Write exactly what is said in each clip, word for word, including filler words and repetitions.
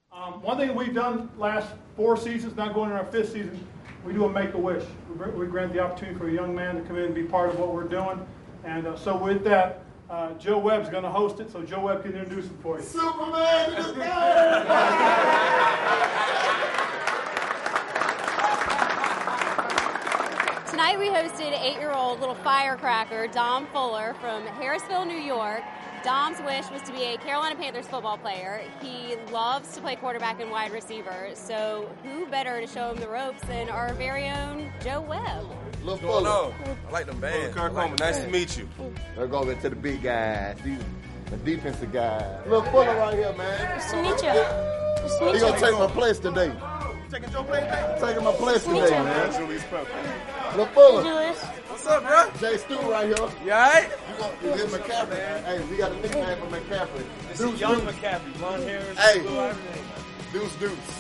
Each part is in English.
Um, one thing we've done last four seasons, not going in our fifth season, we do a Make-A-Wish. We, we grant the opportunity for a young man to come in and be part of what we're doing. And uh, so with that, uh, Joe Webb's going to host it, so Joe Webb can introduce it for you. Superman in the sky! Tonight we hosted eight-year-old little firecracker, Dom Fuller from Harrisville, New York. Dom's wish was to be a Carolina Panthers football player. He loves to play quarterback and wide receiver, so who better to show him the ropes than our very own Joe Webb? Look What's going on? I like them bands. Kirk like Coleman, nice man. to meet you. Let's go over to the big guys, these, the defensive guys. Look Fuller right here, man. Nice to meet you. Nice to meet He you. gonna take my place today. You taking Joe place back? Taking my place Meet today, you. man. Julie's Pepper. Look Fuller. Julius. What's up, bro? Jay Stu right here. You alright? You gonna, is it McCaffrey? Hey, we got a nickname for McCaffrey. This Deuce is young Deuce. McCaffrey. Blonde hair. Hey. blue, everything. Deuce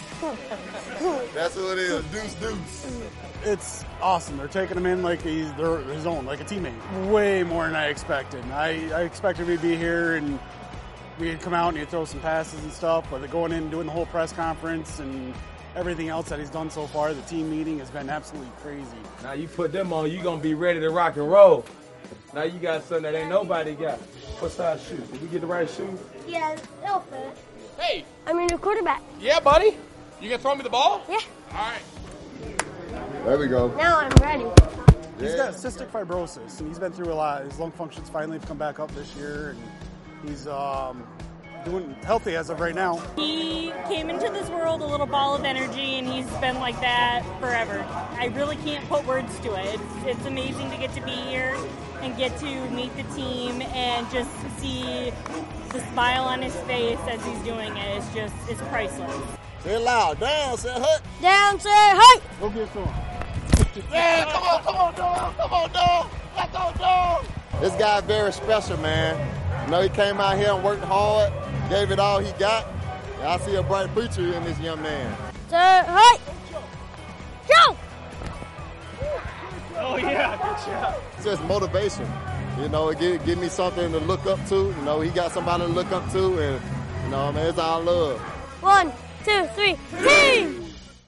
Deuce. That's who it is. Deuce Deuce. It's awesome. They're taking him in like he's their, his own, like a teammate. Way more than I expected. I, I expected we'd be here and we'd come out and he'd throw some passes and stuff, but they're going in and doing the whole press conference and everything else that he's done so far, the team meeting has been absolutely crazy. Now you put them on, you gonna be ready to rock and roll. Now you got something that ain't nobody got. What size shoes? Did we get the right shoes? Yeah, it'll fit. Hey, I'm your new quarterback. yeah, buddy. You gonna throw me the ball? Yeah. All right. There we go. Now I'm ready. He's got cystic fibrosis and he's been through a lot. His lung functions finally have come back up this year and he's um, doing healthy as of right now. He came into this world a little ball of energy, and he's been like that forever. I really can't put words to it. It's, it's amazing to get to be here and get to meet the team and just see the smile on his face as he's doing it. It's just, it's priceless. Say it loud. Down, say hut. Down, say hey! Go get some. Yeah, come on, come on, dog. Come on, dog. Let's go, dog. This guy's very special, man. You know, he came out here and worked hard, gave it all he got. And I see a bright future in this young man. Say hey! Go! Oh, yeah, good job. It's just motivation. You know, it give, give me something to look up to. You know, he got somebody to look up to, and, you know, man, it's all love. One, two, three, team!